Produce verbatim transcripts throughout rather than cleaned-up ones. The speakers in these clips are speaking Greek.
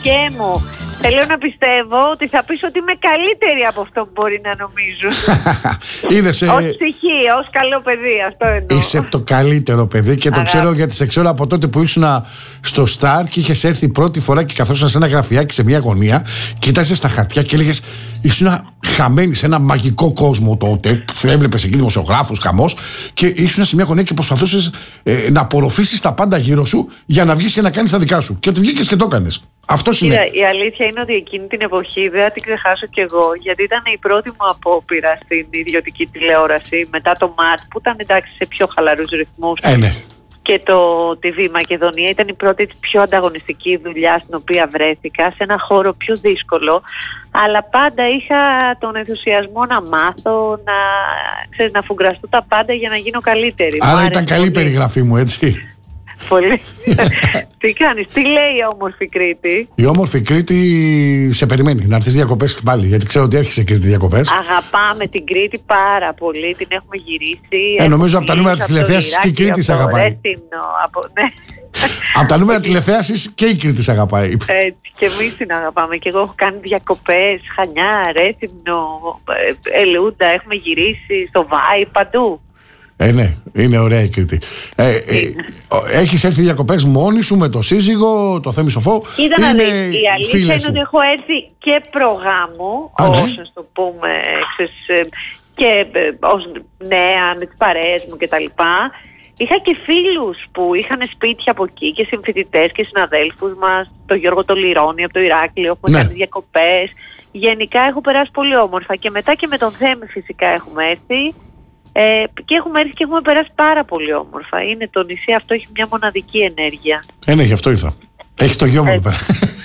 Χριστέ μου. Θέλω να πιστεύω ότι θα πεις ότι είμαι καλύτερη από αυτό που μπορεί να νομίζουν. Είδες, ε... ως ψυχή, ως καλό παιδί, αυτό εννοώ. Είσαι το καλύτερο παιδί και το Αγάπη. Ξέρω γιατί σε ξέρω από τότε που ήσουν στο Σταρ και είχες έρθει πρώτη φορά και καθόσουν σε ένα γραφιάκι σε μια γωνία, κοίταζες στα χαρτιά και έλεγες ήσουν χαμένη σε ένα μαγικό κόσμο τότε, που έβλεπες εκεί δημοσιογράφους, χαμός, και ήσουν σε μια γωνία και προσπαθούσες ε, να απορροφήσεις τα πάντα γύρω σου για να βγεις και να κάνεις τα δικά σου. Και ότι βγήκες και το έκανες. Αυτός είναι. Κοίτα, η αλήθεια είναι ότι εκείνη την εποχή δεν θα την ξεχάσω κι εγώ, γιατί ήταν η πρώτη μου απόπειρα στην ιδιωτική τηλεόραση μετά το ΜΑΤ, που ήταν εντάξει σε πιο χαλαρούς ρυθμούς. Ε, ναι. Και το τι βι Μακεδονία ήταν η πρώτη πιο ανταγωνιστική δουλειά στην οποία βρέθηκα, σε ένα χώρο πιο δύσκολο, αλλά πάντα είχα τον ενθουσιασμό να μάθω, να, ξέρεις, να φουγκραστώ τα πάντα για να γίνω καλύτερη. Άρα ήταν καλή η περιγραφή μου, έτσι. Πολύ. Τι κάνεις, τι λέει η όμορφη Κρήτη? Η όμορφη Κρήτη σε περιμένει να έρθεις διακοπές πάλι, γιατί ξέρω ότι έρχεσαι Κρήτη διακοπές. Αγαπάμε την Κρήτη πάρα πολύ, την έχουμε γυρίσει. Ε, νομίζω από τα νούμερα της τηλεθέασης και η Κρήτη σε αγαπάει. Ρέθυμνο, από, ναι. Από τα νούμερα τηλεθέασης και η Κρήτη σε αγαπάει. Έτσι, και εμείς την αγαπάμε. Και εγώ έχω κάνει διακοπές, Χανιά, Ρέθυμνο, Ελούντα, έχουμε γυρίσει στο Βάη, παντού. Ε, ναι, είναι ωραία η Κρήτη. Ε, ε, έχεις έρθει διακοπές μόνη σου με το σύζυγο, το Θέμη Σοφό? Κοίτα να δεις, η αλήθεια είναι σου. Ότι έχω έρθει και προγάμου, Α, ναι. όσο το πούμε, ξέρεις, και ως νέα με τις παρέες μου κτλ. Είχα και φίλους που είχαν σπίτια από εκεί και συμφοιτητές και συναδέλφους μας, το Γιώργο το Λιρώνη από το Ηράκλειο, έχουμε ναι. κάνει διακοπές. Γενικά έχω περάσει πολύ όμορφα και μετά και με τον Θέμη φυσικά έχουμε έρθει. Ε, και έχουμε έρθει και έχουμε περάσει πάρα πολύ όμορφα. Είναι το νησί αυτό, έχει μια μοναδική ενέργεια. Ε, ναι, γι' αυτό ήρθα. Έχει το γιο μου εδώ πέρα.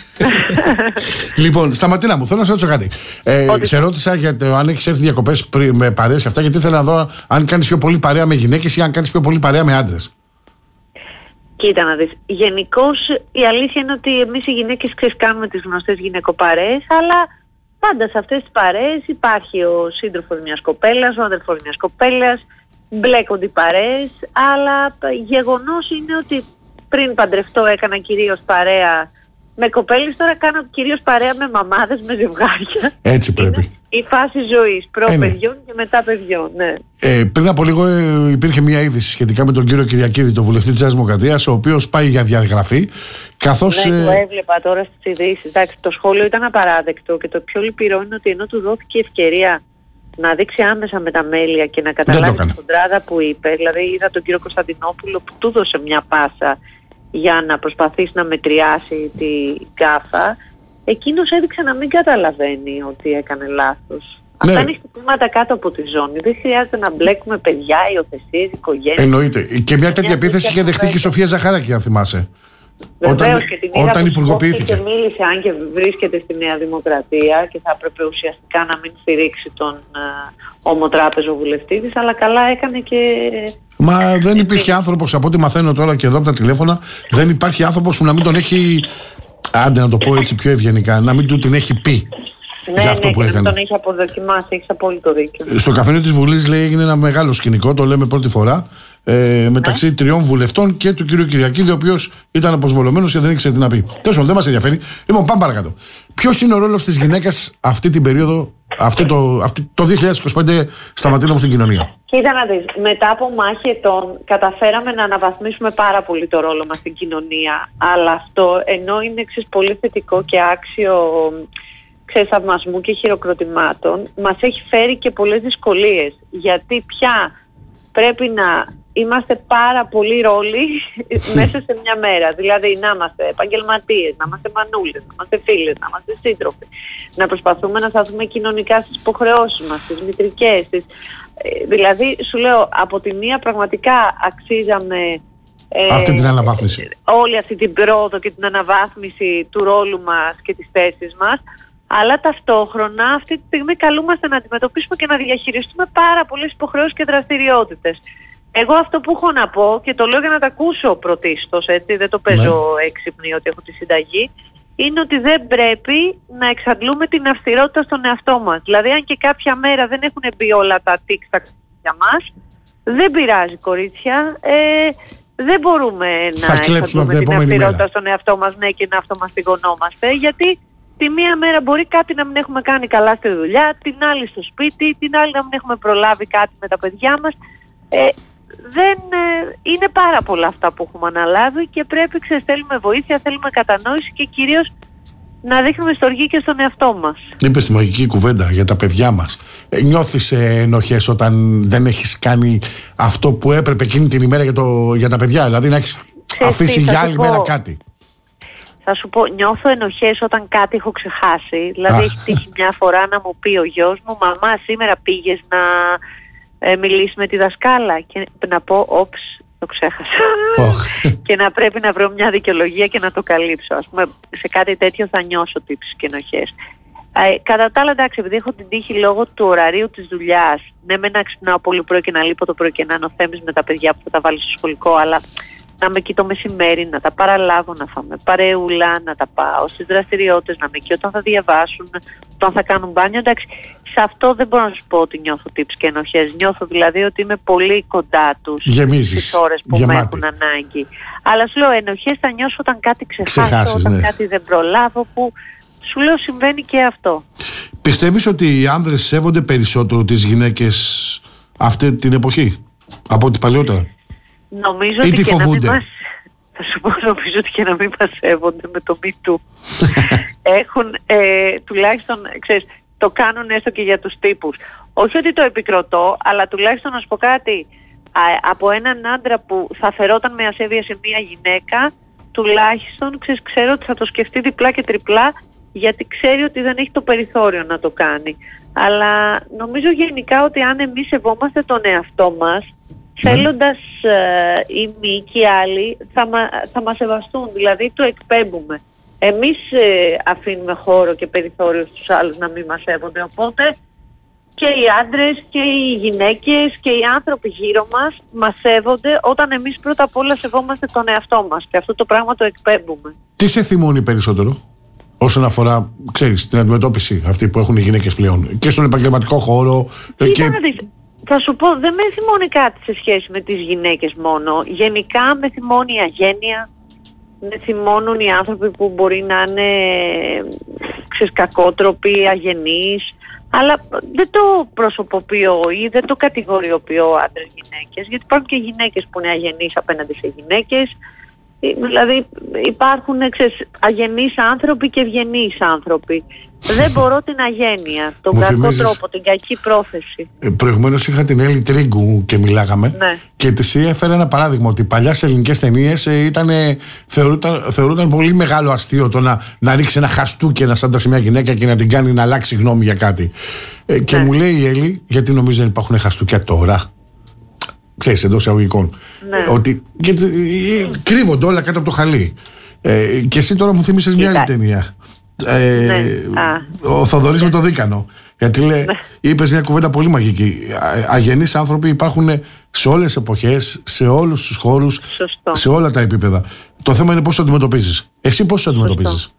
Λοιπόν, Σταματίνα μου, θέλω να σε ρωτήσω κάτι. Ε, Ότι... Σε ρώτησα για το αν έχεις έρθει διακοπές με παρέες και αυτά, γιατί ήθελα να δω αν κάνεις πιο πολύ παρέα με γυναίκες ή αν κάνεις πιο πολύ παρέα με άντρες. Κοίτα να δεις. Γενικώς η αλήθεια είναι ότι εμείς οι γυναίκες κάνουμε τις γνωστές γυναικοπαρέες, αλλά πάντα σε αυτές τις παρέες υπάρχει ο σύντροφος μιας κοπέλας, ο αδερφός μιας κοπέλας, μπλέκονται οι παρέες, αλλά γεγονός είναι ότι πριν παντρευτώ έκανα κυρίως παρέα με κοπέλες, τώρα κάνω κυρίως παρέα με μαμάδες, με ζευγάρια. Έτσι πρέπει. Είναι η φάση ζωής, προ ε, παιδιών ναι. και μετά παιδιών, ναι. Ε, πριν από λίγο ε, υπήρχε μια είδηση σχετικά με τον κύριο Κυριακίδη, τον βουλευτή της Νέας Δημοκρατίας, ο οποίος πάει για διαγραφή, καθώς... Ναι, ε... το έβλεπα τώρα στις ειδήσεις. Εντάξει, το σχόλιο ήταν απαράδεκτο και το πιο λυπηρό είναι ότι ενώ του δόθηκε ευκαιρία να δείξει άμεσα με τα μέλια και να καταλάβει την κοντράδα που είπε, δηλαδή είδα τον κύριο Κωνσταντινόπουλο που του δώσε μια πάσα για να προσπαθήσει να μετριάσει την γκάφα, εκείνος έδειξε να μην καταλαβαίνει ότι έκανε λάθος. Ναι. Αυτά είναι χτυπήματα κάτω από τη ζώνη. Δεν χρειάζεται να μπλέκουμε παιδιά, υιοθεσίες, οικογένειες. Εννοείται. Και μια τέτοια επίθεση είχε δεχθεί και η Σοφία Ζαχαράκη, αν θυμάσαι. Βεβαίως, όταν, και την όταν υπουργοποιήθηκε. Και μίλησε, αν και βρίσκεται στη Νέα Δημοκρατία και θα έπρεπε ουσιαστικά να μην στηρίξει τον uh, ομοτράπεζο βουλευτή της, αλλά καλά έκανε και... Μα δεν υπήρχε άνθρωπος, από ό,τι μαθαίνω τώρα και εδώ από τα τηλέφωνα, δεν υπάρχει άνθρωπος που να μην τον έχει, άντε να το πω έτσι πιο ευγενικά, να μην του την έχει πει. Ναι, για αυτό ναι, που και έκανε. να τον έχει αποδοκιμάσει, έχεις απόλυτο δίκιο. Στο καφενείο της Βουλής, λέει, έγινε ένα μεγάλο σκηνικό, το λέμε πρώτη φορά, ε, μεταξύ ναι. τριών βουλευτών και του κ. Κυριακίδη, ο οποίος ήταν αποσβολωμένος και δεν ήξερε τι να πει. Τέλος πάντων, δεν μας ενδιαφέρει. Λοιπόν, πάμε παρακάτω. Ποιος είναι ο ρόλος της γυναίκας αυτή την περίοδο, αυτή το, αυτή, το δύο χιλιάδες είκοσι πέντε, Σταματίνα μου, στην κοινωνία? Κοίτα να δεις, μετά από μάχη ετών καταφέραμε να αναβαθμίσουμε πάρα πολύ το ρόλο μας στην κοινωνία. Αλλά αυτό, ενώ είναι εξής πολύ θετικό και άξιο ξεσαυμασμού και χειροκροτημάτων, μας έχει φέρει και πολλές δυσκολίες. Γιατί πια πρέπει να είμαστε πάρα πολλοί ρόλοι μέσα σε μια μέρα. Δηλαδή να είμαστε επαγγελματίες, να είμαστε μανούλες, να είμαστε φίλες, να είμαστε σύντροφοι. Να προσπαθούμε να σταθούμε κοινωνικά στις υποχρεώσεις μας, στις μητρικές. Στις... Δηλαδή σου λέω, από τη μία πραγματικά αξίζαμε ε, αυτή την αναβάθμιση. Όλη αυτή την πρόοδο και την αναβάθμιση του ρόλου μας και της θέσης μας. Αλλά ταυτόχρονα αυτή τη στιγμή καλούμαστε να αντιμετωπίσουμε και να διαχειριστούμε πάρα πολλές υποχρεώσεις και δραστηριότητες. Εγώ αυτό που έχω να πω, και το λέω για να τα ακούσω πρωτίστως, έτσι, δεν το παίζω ναι. έξυπνη ότι έχω τη συνταγή, είναι ότι δεν πρέπει να εξαντλούμε την αυστηρότητα στον εαυτό μας. Δηλαδή αν και κάποια μέρα δεν έχουν μπει όλα τα τικ στα για μας, δεν πειράζει κορίτσια, ε, δεν μπορούμε θα να εξαρτούμε την αυστηρότητα στον εαυτό μας, ναι, και να αυτομαστιγωνόμαστε, γιατί τη μία μέρα μπορεί κάτι να μην έχουμε κάνει καλά στη δουλειά, την άλλη στο σπίτι, την άλλη να μην έχουμε προλάβει κάτι με τα παιδιά μας. Ε, δεν, ε, είναι πάρα πολλά αυτά που έχουμε αναλάβει και πρέπει, ξέρεις, θέλουμε βοήθεια, θέλουμε κατανόηση και κυρίως να δείχνουμε στοργή και στον εαυτό μας. Είπες τη μαγική κουβέντα για τα παιδιά μας. Ε, νιώθεις ε, ενοχές όταν δεν έχεις κάνει αυτό που έπρεπε εκείνη την ημέρα για, το, για τα παιδιά, δηλαδή να έχεις Ξέρεις αφήσει τι, για θα άλλη σου μέρα πω. κάτι? Θα σου πω, νιώθω ενοχές όταν κάτι έχω ξεχάσει. Δηλαδή Αχ. έχει τύχει μια φορά να μου πει ο γιος μου, μαμά σήμερα πήγες να ε, μιλήσεις με τη δασκάλα, και να πω, όψ, το ξέχασα. Oh. Και να πρέπει να βρω μια δικαιολογία και να το καλύψω. Ας πούμε, σε κάτι τέτοιο θα νιώσω τύψεις και ενοχές. Ε, κατά τα άλλα, εντάξει, επειδή έχω την τύχη λόγω του ωραρίου της δουλειάς, ναι, με να ξυπνάω πολύ πρωί και να λείπω το πρωί και να νοθέμεις με τα παιδιά που θα τα βάλει στο σχολικό, αλλά να με εκεί το μεσημέρι, να τα παραλάβω, να φάμε παρεούλα, να τα πάω στις δραστηριότητες, να με εκεί όταν θα διαβάσουν, όταν θα κάνουν μπάνιο. Εντάξει, σε αυτό δεν μπορώ να σου πω ότι νιώθω τύψεις και ενοχές. Νιώθω δηλαδή ότι είμαι πολύ κοντά τους στις ώρες που γεμάτη. Με έχουν ανάγκη. Αλλά σου λέω, ενοχές θα νιώσω όταν κάτι ξεχάσω, Ξεχάσεις, όταν ναι. κάτι δεν προλάβω, που σου λέω συμβαίνει και αυτό. Πιστεύεις ότι οι άνδρες σέβονται περισσότερο τις γυναίκες αυτή την εποχή από ό,τι παλιότερα? Νομίζω ότι και να μην μας... Θα σου πω, νομίζω ότι και να μην μας σέβονται με το Me Too. Έχουν, ε, τουλάχιστον, ξέρεις, το κάνουν έστω και για τους τύπους. Όχι ότι το επικροτώ, αλλά τουλάχιστον να σου πω κάτι. Α, από έναν άντρα που θα φερόταν με ασέβεια σε μια γυναίκα, τουλάχιστον, ξέρεις, ξέρω ότι θα το σκεφτεί διπλά και τριπλά, γιατί ξέρει ότι δεν έχει το περιθώριο να το κάνει. Αλλά νομίζω γενικά ότι αν εμείς σεβόμαστε τον εαυτό μας, θέλοντας ε, οι μη και οι άλλοι θα, μα, θα μας σεβαστούν, δηλαδή το εκπέμπουμε. Εμείς ε, αφήνουμε χώρο και περιθώριο στους άλλους να μην μας σέβονται, οπότε και οι άντρες και οι γυναίκες και οι άνθρωποι γύρω μας μας σέβονται όταν εμείς πρώτα απ' όλα σεβόμαστε τον εαυτό μας, και αυτό το πράγμα το εκπέμπουμε. Τι σε θυμώνει περισσότερο όσον αφορά, ξέρεις, την αντιμετώπιση αυτή που έχουν οι γυναίκες πλέον και στον επαγγελματικό χώρο? Και... Θα σου πω, δεν με θυμώνει κάτι σε σχέση με τις γυναίκες μόνο. Γενικά με θυμώνει η αγένεια, με θυμώνουν οι άνθρωποι που μπορεί να είναι, ξέρεις, κακότροποι, αγενείς, αλλά δεν το προσωποποιώ ή δεν το κατηγοριοποιώ άντρες γυναίκες, γιατί υπάρχουν και γυναίκες που είναι αγενείς απέναντι σε γυναίκες. Δηλαδή υπάρχουν, ξέρεις, αγενείς άνθρωποι και ευγενείς άνθρωποι. Δεν μπορώ την αγένεια, τον Μου κακό θυμίζεις... τρόπο, την κακή πρόθεση. Ε, προηγουμένως είχα την Έλλη Τρίγκου και μιλάγαμε, ναι. Και της έφερα ένα παράδειγμα ότι παλιά σε ελληνικές ταινίες ε, ήταν, θεωρούταν, θεωρούταν πολύ μεγάλο αστείο το να, να ρίξει ένα χαστούκι ένας άντρας σε μια γυναίκα και να την κάνει να αλλάξει γνώμη για κάτι. Ε, και ναι. Μου λέει η Έλλη, γιατί νομίζω δεν υπάρχουν χαστούκια τώρα, ξέρεις, εντός εισαγωγικών, ναι. Ότι και, ε, κρύβονται όλα κάτω από το χαλί. Ε, και εσύ τώρα μου θύμισες μια άλλη ταινία. Ε, ναι. Ο Θοδωρής με το Δίκανο. Γιατί λέει, ναι. Είπες μια κουβέντα πολύ μαγική. Αγενείς άνθρωποι υπάρχουν σε όλες τις εποχές, σε όλους τους χώρους, σωστό. Σε όλα τα επίπεδα. Το θέμα είναι πώς το αντιμετωπίζεις. Εσύ πώς το αντιμετωπίζεις?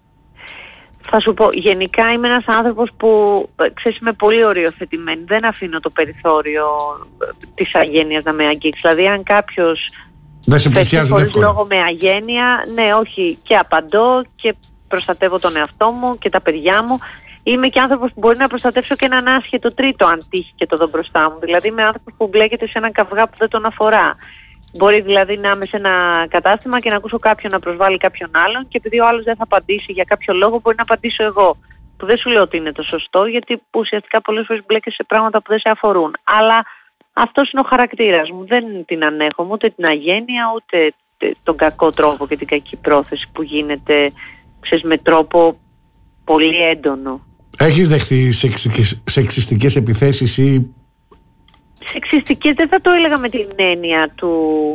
Θα σου πω, γενικά είμαι ένας άνθρωπος που, ξέρεις, είμαι πολύ οριοθετημένη. Δεν αφήνω το περιθώριο της αγένειας να με αγγίξει. Δηλαδή αν κάποιος δεν σε πλησιάζουν χωρίς λόγο με αγένεια, ναι, όχι, και απαντώ και προστατεύω τον εαυτό μου και τα παιδιά μου. Είμαι και άνθρωπος που μπορεί να προστατεύσω και έναν άσχετο τρίτο αν τύχει και το δω μπροστά μου. Δηλαδή είμαι άνθρωπος που μπλέκεται σε έναν καυγά που δεν τον αφορά. Μπορεί δηλαδή να είμαι σε ένα κατάστημα και να ακούσω κάποιον να προσβάλλει κάποιον άλλον, και επειδή ο άλλος δεν θα απαντήσει για κάποιο λόγο, μπορεί να απαντήσω εγώ. Που δεν σου λέω ότι είναι το σωστό, γιατί ουσιαστικά πολλές φορές μπλέκεσαι σε πράγματα που δεν σε αφορούν. Αλλά αυτός είναι ο χαρακτήρας μου. Δεν την ανέχομαι ούτε την αγένεια, ούτε τον κακό τρόπο και την κακή πρόθεση που γίνεται, ξέρεις, με τρόπο πολύ έντονο. Έχεις δεχτεί σεξιστικές επιθέσεις ή... Σεξιστικές δεν θα το έλεγα με την έννοια του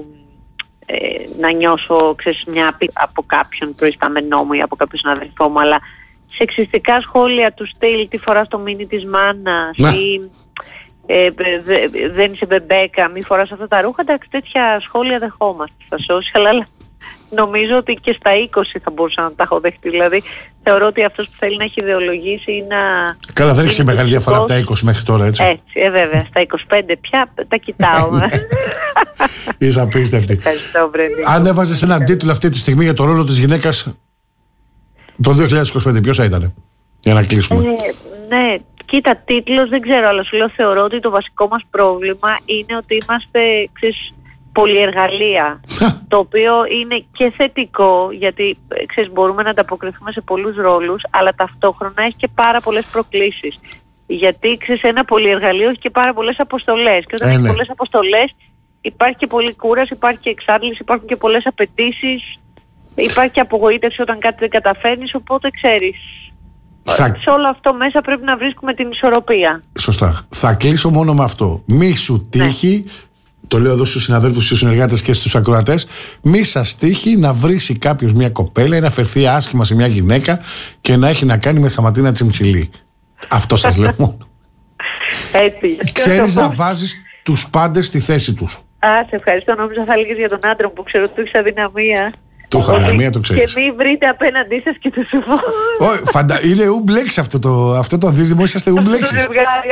ε, να νιώσω, ξέρεις, μια από κάποιον προϊστάμενό μου ή από κάποιον συναδελφό μου, αλλά σεξιστικά σχόλια του στυλ, τι φοράς το μίνι της μάνας ή ε, δε, δεν είσαι μπεμπέκα, μη φοράς αυτά τα ρούχα, εντάξει, τέτοια σχόλια δεχόμαστε στα social, αλλά νομίζω ότι και στα είκοσι θα μπορούσα να τα έχω δεχτεί. Δηλαδή θεωρώ ότι αυτός που θέλει να έχει ιδεολογήσει ή να... Καλά, δεν έχει μεγάλη διαφορά από τα είκοσι μέχρι τώρα, έτσι. Έτσι, ε, βέβαια. Στα είκοσι πέντε πια τα κοιτάω. Είσαι απίστευτη. Ευχαριστώ, Βρέντι. Αν έβαζες έναν τίτλο αυτή τη στιγμή για το ρόλο της γυναίκας το δύο χιλιάδες είκοσι πέντε, ποιος θα ήταν, για να κλείσουμε? Ε, ναι, κοίτα, τίτλος δεν ξέρω, αλλά σου λέω θεωρώ ότι το βασικό μας πρόβλημα είναι ότι είμαστε, ξέρεις, πολυεργαλεία, το οποίο είναι και θετικό, γιατί ξέρεις, μπορούμε να ανταποκριθούμε σε πολλούς ρόλους, αλλά ταυτόχρονα έχει και πάρα πολλές προκλήσεις. Γιατί ξέρεις, ένα πολυεργαλείο έχει και πάρα πολλές αποστολές, και όταν ε, έχει ναι. πολλές αποστολές υπάρχει και πολλή κούραση, υπάρχει και εξάντληση, υπάρχουν και πολλές απαιτήσεις, υπάρχει και απογοήτευση όταν κάτι δεν καταφέρνεις, οπότε ξέρεις. Θα... Σε όλο αυτό μέσα πρέπει να βρίσκουμε την ισορροπία. Σωστά. Θα κλείσω μόνο με αυτό. Μη σου τύχει, ναι. το λέω εδώ στους συναδέλφους, στους συνεργάτες και στους ακροατές, μη σας τύχει να βρίσει κάποιος μια κοπέλα ή να φερθεί άσχημα σε μια γυναίκα και να έχει να κάνει με Σταματίνα Τσιμψιλή. Αυτό σας λέω μόνο. Έτσι. Ξέρεις να βάζεις τους πάντες στη θέση τους. Α, σε ευχαριστώ. Νόμιζα θα έλεγες για τον άντρα μου που ξέρω ότι του έχεις αδυναμία. Το έχω αδυναμία, το ξέρεις. Και μη βρείτε απέναντί σας και το σουφό. Όχι, φαντα... είναι ουμπλέξ αυτό το, αυτό το δίδυμο, είσαστε ουμπλέξεις.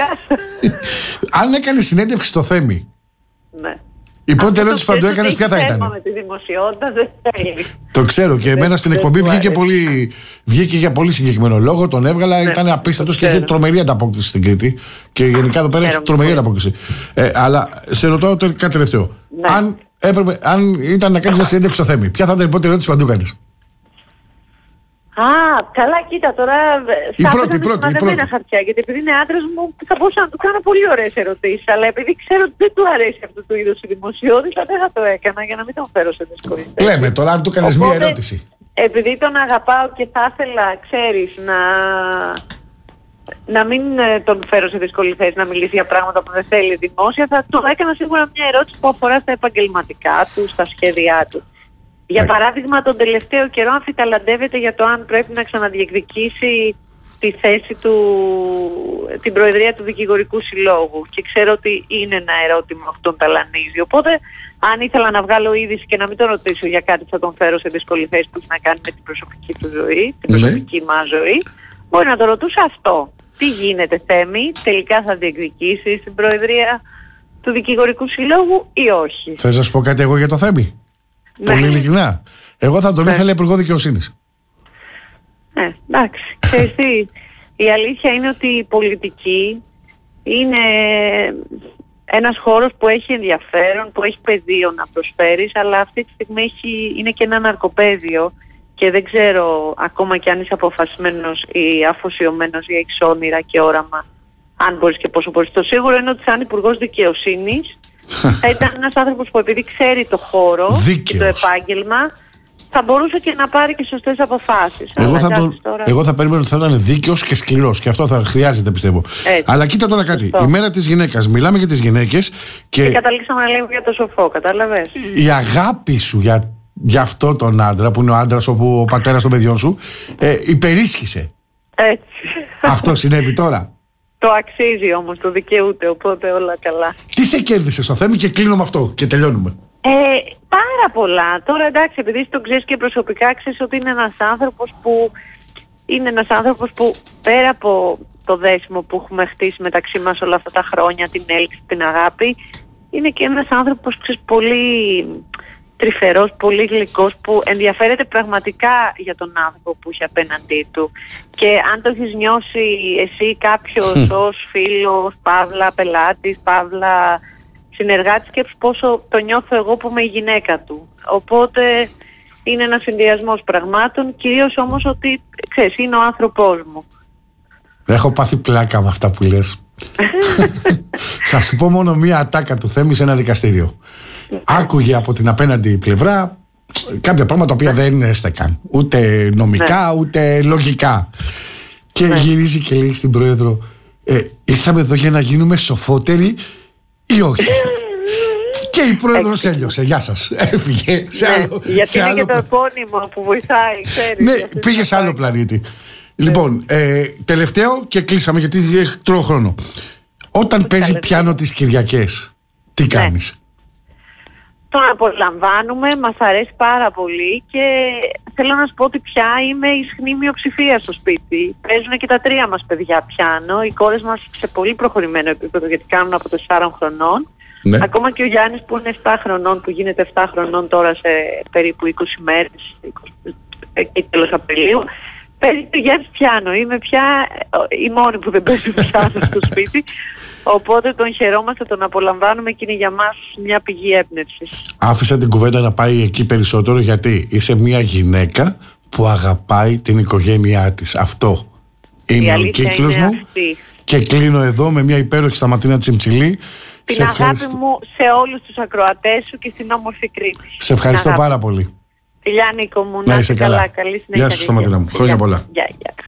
Αν έκανε συνέντευξη στο Θέμη, ναι. η πρώτη ερώτηση που του έκανες ποια θα ήταν? Με τη δημοσιότητα δεν θέλει. Το ξέρω και εμένα στην εκπομπή βγήκε, πολύ, βγήκε για πολύ συγκεκριμένο λόγο, τον έβγαλα, ναι, ήταν απίστευτος και είχε τρομερή ανταπόκριση στην Κρήτη. Και γενικά εδώ πέρα έχει τρομερή ανταπόκριση. Ε, αλλά σε ρωτάω κάτι τελευταίο. Ναι. Αν, έπρεπε, αν ήταν να κάνεις μια συνέντευξη στο Θέμη, ποια θα ήταν η πρώτη ερώτηση που του έκανες? Α, καλά, κοίτα τώρα. Η πρώτη, η πρώτη, η πρώτη. Χαρτιά, γιατί επειδή είναι άντρας μου, θα μπορούσα να του κάνω πολύ ωραίες ερωτήσεις. Αλλά επειδή ξέρω ότι δεν του αρέσει αυτό το είδος η δημοσιότητα, δεν θα το έκανα για να μην τον φέρω σε δυσκολίες. Λέμε τώρα, αν του κάνεις μία ερώτηση. Επειδή τον αγαπάω και θα ήθελα, ξέρεις, να. να μην τον φέρω σε δύσκολη θέση να μιλήσει για πράγματα που δεν θέλει δημόσια, θα του έκανα σίγουρα μια ερώτηση που αφορά στα επαγγελματικά του, στα σχέδιά του. Για παράδειγμα, τον τελευταίο καιρό αμφιταλαντεύεται για το αν πρέπει να ξαναδιεκδικήσει τη θέση του, την προεδρία του Δικηγορικού Συλλόγου. Και ξέρω ότι είναι ένα ερώτημα που τον ταλανίζει. Οπότε, αν ήθελα να βγάλω είδηση και να μην τον ρωτήσω για κάτι που θα τον φέρω σε δύσκολη θέση που έχει να κάνει με την προσωπική του ζωή, την προσωπική μας ζωή, μπορεί να το ρωτούσα αυτό. Τι γίνεται, Θέμη, τελικά θα διεκδικήσεις την προεδρία του Δικηγορικού Συλλόγου ή όχι? Θες να σου πω κάτι εγώ για το Θέμη? Ναι. Πολύ ειλικρινά. Εγώ θα τον ναι. ήθελα υπουργό δικαιοσύνης. Ναι, εντάξει. Ξέρεις τι, η αλήθεια είναι ότι η πολιτική είναι ένας χώρος που έχει ενδιαφέρον, που έχει πεδίο να προσφέρεις, αλλά αυτή τη στιγμή έχει, είναι και ένα ναρκοπαίδιο και δεν ξέρω ακόμα κι αν είσαι αποφασισμένος ή αφοσιωμένος ή έχεις όνειρα και όραμα, αν μπορείς και πόσο μπορείς. Το σίγουρο είναι ότι σαν υπουργός δικαιοσύνης θα ήταν ένας άνθρωπος που επειδή ξέρει το χώρο Δίκαιος. και το επάγγελμα θα μπορούσε και να πάρει και σωστές αποφάσεις. Εγώ θα, το, τώρα... εγώ θα περίμενα ότι θα ήταν δίκαιος και σκληρός και αυτό θα χρειάζεται, πιστεύω. Έτσι. Αλλά κοίτα τώρα κάτι. Σωστό. Η μέρα της γυναίκας, μιλάμε για τις γυναίκες και... και καταλήξαμε να λέμε για το σοφό, κατάλαβες? Η αγάπη σου για, για αυτό τον άντρα που είναι ο άντρας όπου ο πατέρας των παιδιών σου ε, υπερίσχυσε. Έτσι. Αυτό συνέβη τώρα. Το αξίζει όμως, το δικαιούται, οπότε όλα καλά. Τι σε κέρδισε στο θέμα και κλείνω με αυτό και τελειώνουμε? Ε, πάρα πολλά. Τώρα εντάξει, επειδή τον ξέρεις και προσωπικά, ξέρεις ότι είναι ένας άνθρωπος που είναι ένας άνθρωπος που πέρα από το δέσιμο που έχουμε χτίσει μεταξύ μας όλα αυτά τα χρόνια, την έλξη, την αγάπη, είναι και ένας άνθρωπος, ξέρεις, πολύ τρυφερός, πολύ γλυκός, που ενδιαφέρεται πραγματικά για τον άνθρωπο που έχει απέναντί του. Και αν το έχεις νιώσει εσύ κάποιος ως φίλος, παύλα πελάτης, παύλα συνεργάτης, σκέψου πόσο το νιώθω εγώ που είμαι η γυναίκα του. Οπότε είναι ένας συνδυασμός πραγμάτων, κυρίως όμως ότι, ξέρεις, είναι ο άνθρωπός μου. Έχω πάθει πλάκα με αυτά που λες. Θα σου πω μόνο μία ατάκα του Θέμη σε ένα δικαστήριο. Άκουγε από την απέναντι πλευρά κάποια πράγματα τα οποία δεν στεκαν ούτε νομικά, ναι, ούτε λογικά. Και ναι, γυρίζει και λέει στην πρόεδρο, ε, ήρθαμε εδώ για να γίνουμε σοφότεροι ή όχι? Και η πρόεδρος έλειωσε. Γεια σας. Έφυγε σε ναι, άλλο, γιατί σε είναι άλλο και το επώνυμο που βοηθάει, ξέρεις. Ναι, πήγε σε άλλο πλανήτη. Λοιπόν, ε, τελευταίο και κλείσαμε γιατί τρώω χρόνο. Όταν παίζει πιάνο τις Κυριακές, τι κάνεις? τον απολαμβάνουμε, μας αρέσει πάρα πολύ και θέλω να σου πω ότι πια είμαι ισχνή μειοψηφία στο σπίτι. Παίζουν και τα τρία μας παιδιά πιάνο, οι κόρες μας σε πολύ προχωρημένο επίπεδο γιατί κάνουν από τεσσάρων χρονών. Ναι. Ακόμα και ο Γιάννης που είναι επτά χρονών, που γίνεται επτά χρονών τώρα σε περίπου είκοσι μέρες, είκοσι τέλος Απριλίου, παίζει το Γιάννης πιάνο. Είμαι πια η μόνη που δεν παίζει πιάνο στο σπίτι. Οπότε τον χαιρόμαστε, τον απολαμβάνουμε και είναι για μας μια πηγή έμπνευσης. Άφησα την κουβέντα να πάει εκεί περισσότερο γιατί είσαι μια γυναίκα που αγαπάει την οικογένειά της. Αυτό είναι ο κύκλος μου. Αυτή. Και κλείνω εδώ με μια υπέροχη Σταματίνα Τσιμψιλή. Την σε αγάπη ευχαριστώ. μου σε όλους τους ακροατές σου και στην όμορφη Κρήτη. Σε ευχαριστώ πάρα πολύ. Φιλιά Νίκο μου, να είσαι καλά. Καλή συνέχεια. Γεια σου Σταματίνα μου. Χρόνια πολλά. Γεια, γεια.